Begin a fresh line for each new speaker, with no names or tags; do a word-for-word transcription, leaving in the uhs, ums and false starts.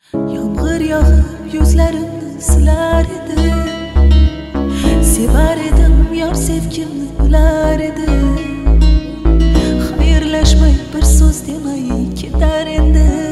Yomg'ir yog'ib yuzlarimni silar edi, sevar edim yor sevgimni bilar edi. Xayrlashmay bir so'z demay ketar endi.